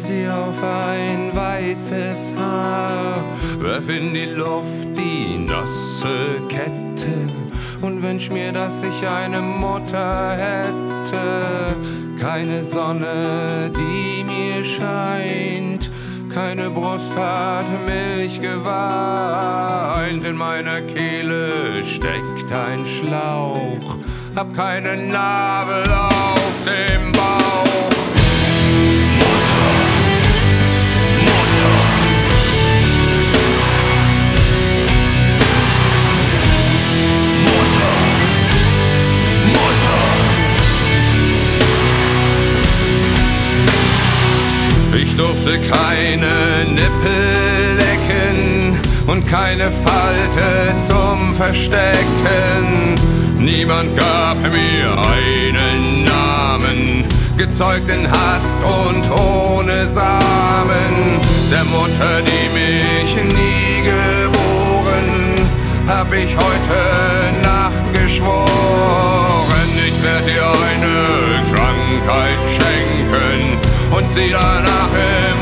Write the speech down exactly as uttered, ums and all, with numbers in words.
sie auf ein weißes Haar, werf in die Luft die nasse Kette und wünsch mir, dass ich eine Mutter hätte. Keine Sonne, die mir scheint, keine Brust hat Milch geweint. In meiner Kehle steckt ein Schlauch, hab keinen Nabel auf dem Bauch. Mutter, Mutter, Mutter, Mutter. Ich durfte keine Nippel lecken und keine Falte zum Verstecken. Niemand gab mir einen Namen, gezeugt in Hast und ohne Samen. Der Mutter, die mich nie geboren, hab ich heute Nacht geschworen. Ich werd dir eine Krankheit schenken und sie danach im